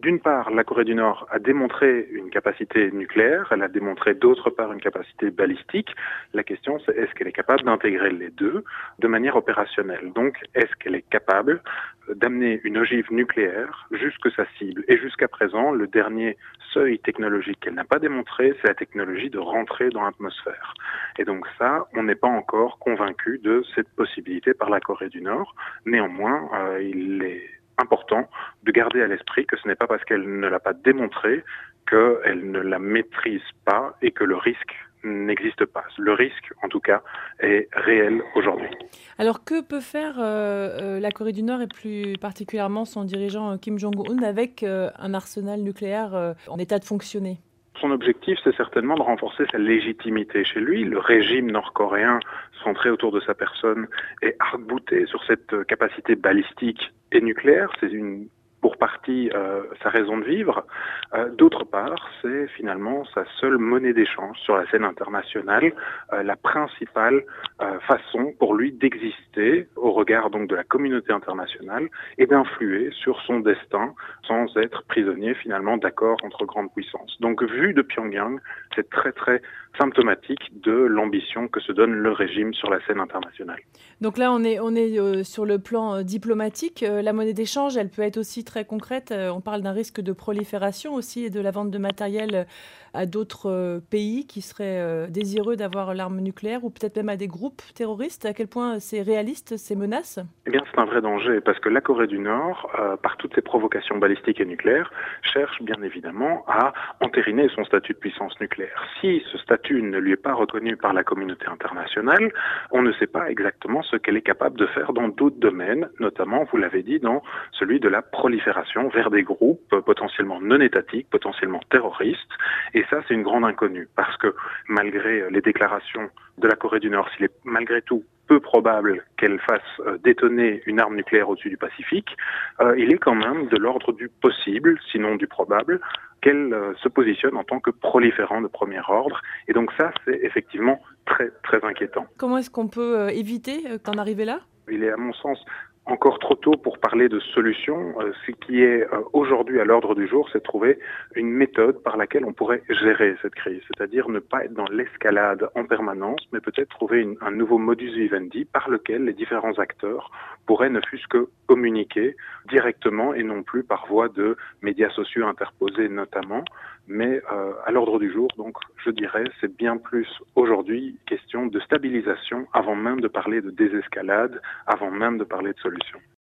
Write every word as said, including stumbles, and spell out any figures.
D'une part, la Corée du Nord a démontré une capacité nucléaire, elle a démontré d'autre part une capacité balistique. La question, c'est est-ce qu'elle est capable d'intégrer les deux de manière opérationnelle? Donc, est-ce qu'elle est capable d'amener une ogive nucléaire jusque sa cible? Et jusqu'à présent, le dernier seuil technologique qu'elle n'a pas démontré, c'est la technologie de rentrer dans l'atmosphère. Et donc ça, on n'est pas encore convaincu de cette possibilité par la Corée du Nord. Néanmoins, euh, il est important de garder à l'esprit que ce n'est pas parce qu'elle ne l'a pas démontré qu'elle ne la maîtrise pas et que le risque n'existe pas. Le risque, en tout cas, est réel aujourd'hui. Alors que peut faire euh, euh, la Corée du Nord et plus particulièrement son dirigeant euh, Kim Jong-un avec euh, un arsenal nucléaire euh, en état de fonctionner? Son objectif, c'est certainement de renforcer sa légitimité chez lui. Le régime nord-coréen, centré autour de sa personne, est arc-bouté sur cette capacité balistique et nucléaire. C'est une pour partie euh, sa raison de vivre. Euh, d'autre part, c'est finalement sa seule monnaie d'échange sur la scène internationale, euh, la principale euh, façon pour lui d'exister au regard donc de la communauté internationale et d'influer sur son destin sans être prisonnier finalement d'accords entre grandes puissances. Donc vu de Pyongyang, c'est très très symptomatique de l'ambition que se donne le régime sur la scène internationale. Donc là, on est, on est euh, sur le plan euh, diplomatique. Euh, la monnaie d'échange, elle peut être aussi très concrète. Euh, on parle d'un risque de prolifération aussi et de la vente de matériel euh, à d'autres euh, pays qui seraient euh, désireux d'avoir l'arme nucléaire ou peut-être même à des groupes terroristes. À quel point c'est réaliste, ces menaces? Eh bien, c'est un vrai danger parce que la Corée du Nord, euh, par toutes ses provocations balistiques et nucléaires, cherche bien évidemment à entériner son statut de puissance nucléaire. Si ce statut ne lui est pas reconnu par la communauté internationale, on ne sait pas exactement ce qu'elle est capable de faire dans d'autres domaines, notamment, vous l'avez dit, dans celui de la prolifération vers des groupes potentiellement non étatiques, potentiellement terroristes. Et ça, c'est une grande inconnue parce que malgré les déclarations de la Corée du Nord, s'il est malgré tout peu probable qu'elle fasse euh, détonner une arme nucléaire au-dessus du Pacifique, euh, il est quand même de l'ordre du possible, sinon du probable, qu'elle euh, se positionne en tant que proliférant de premier ordre. Et donc ça, c'est effectivement très, très inquiétant. Comment est-ce qu'on peut euh, éviter euh, d'en arriver là? Il est, à mon sens, encore trop tôt pour parler de solutions. Euh, ce qui est euh, aujourd'hui à l'ordre du jour, c'est de trouver une méthode par laquelle on pourrait gérer cette crise, c'est-à-dire ne pas être dans l'escalade en permanence, mais peut-être trouver une, un nouveau modus vivendi par lequel les différents acteurs pourraient ne fût-ce que communiquer directement et non plus par voie de médias sociaux interposés notamment. Mais euh, à l'ordre du jour, donc, je dirais, c'est bien plus aujourd'hui question de stabilisation avant même de parler de désescalade, avant même de parler de solution.